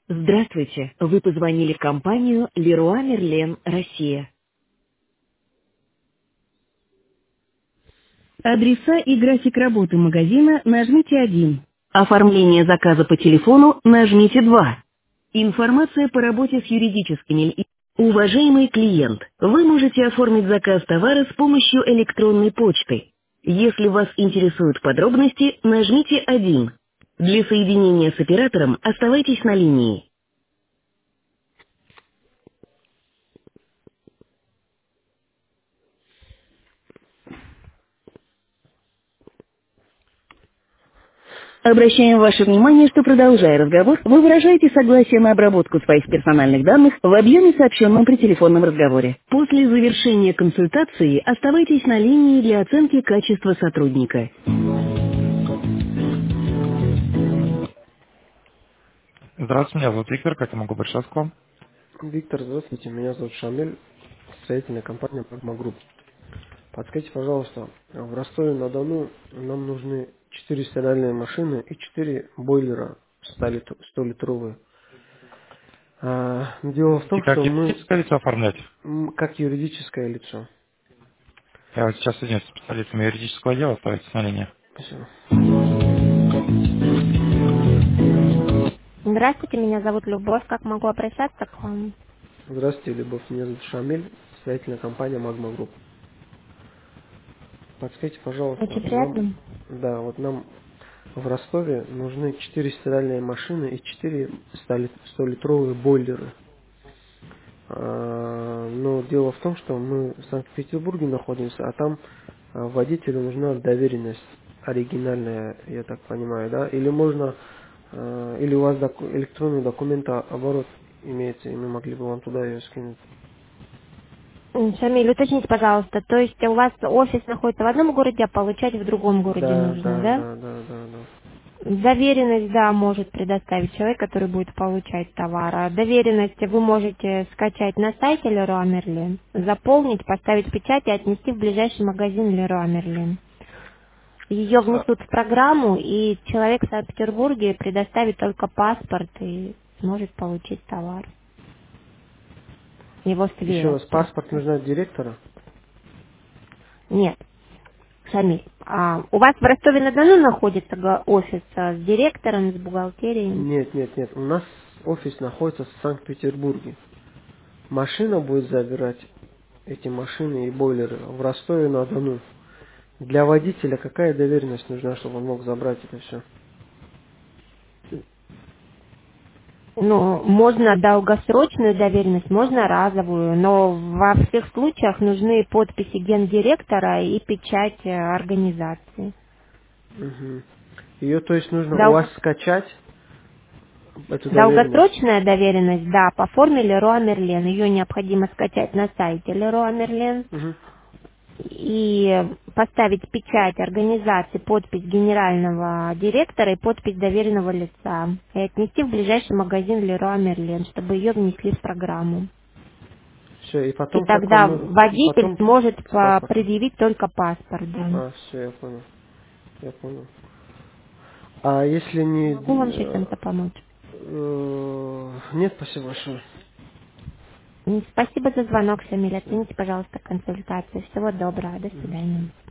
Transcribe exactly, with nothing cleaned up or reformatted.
Здравствуйте, вы позвонили в компанию Leroy Merlin, Россия. Адреса и график работы магазина нажмите один. Оформление заказа по телефону нажмите два. Информация по работе с юридическими ли... Уважаемый клиент, вы можете оформить заказ товара с помощью электронной почты. Если вас интересуют подробности, нажмите один. Для соединения с оператором оставайтесь на линии. Обращаем ваше внимание, что, продолжая разговор, вы выражаете согласие на обработку своих персональных данных в объеме, сообщенном при телефонном разговоре. После завершения консультации оставайтесь на линии для оценки качества сотрудника. Здравствуйте, меня зовут Виктор, как я могу обращаться к вам? Виктор, здравствуйте. Меня зовут Шамиль, строительная компания Magma Group. Подскажите, пожалуйста, в Ростове-на-Дону нам нужны четыре стиральные машины и четыре бойлера сто-литровые. А, дело в И том, как что мы, юридическое лицо оформлять? м, как юридическое лицо. Я вот сейчас соединюсь с специалистами юридического отдела, оставайтесь на линии. Спасибо. Здравствуйте, меня зовут Любовь. Как могу обращаться к вам? Здравствуйте, Любовь. Меня зовут Шамиль, строительная компания Magma Group. Подскажите, пожалуйста, Очень нам, приятно. да, вот нам в Ростове нужны четыре стиральные машины и четыре сто-литровые бойлеры. А, Но дело в том, что мы в Санкт-Петербурге находимся, а там а, водителю нужна доверенность оригинальная, я так понимаю, да? Или можно, а, или у вас доку- электронный документооборот имеется, и мы могли бы вам туда ее скинуть. М, Шамиль, уточните, пожалуйста, то есть у вас офис находится в одном городе, а получать в другом городе Да, нужно, да, да? да, да, да, да. Доверенность, да, может предоставить человек, который будет получать товар. А доверенность вы можете скачать на сайте Leroy Merlin, заполнить, поставить печать и отнести в ближайший магазин Leroy Merlin. Ее А, внесут в программу, и человек в Санкт-Петербурге предоставит только паспорт и сможет получить товар. Его Еще раз, сведения паспорт просто. нужно от директора? Нет, Шамиль, а у вас в Ростове-на-Дону находится га- офис а, с директором, с бухгалтерией? Нет, нет, нет. У нас офис находится в Санкт-Петербурге. Машина будет забирать эти машины и бойлеры в Ростове-на-Дону. Для водителя какая доверенность нужна, чтобы он мог забрать это все? Ну, можно долгосрочную доверенность, можно разовую, но во всех случаях нужны подписи гендиректора и печать э, организации. Угу. Ее, то есть, нужно у Дол- вас скачать, эту доверенность? Долгосрочная доверенность, да, по форме Leroy Merlin. Ее необходимо скачать на сайте Leroy Merlin Угу. и поставить печать организации, подпись генерального директора и подпись доверенного лица. И отнести в ближайший магазин Leroy Merlin, чтобы ее внесли в программу. Все, и И потом только тогда мы, и водитель потом сможет с по- паспортом. предъявить только паспорт. Да. А, все, я понял, я понял. А если не... Могу вам еще э, чем-то помочь? э, Нет, спасибо большое. М, Спасибо за звонок, Шамиль. Всё. Оцените, пожалуйста, консультацию. Всего доброго. До Мгм. свидания.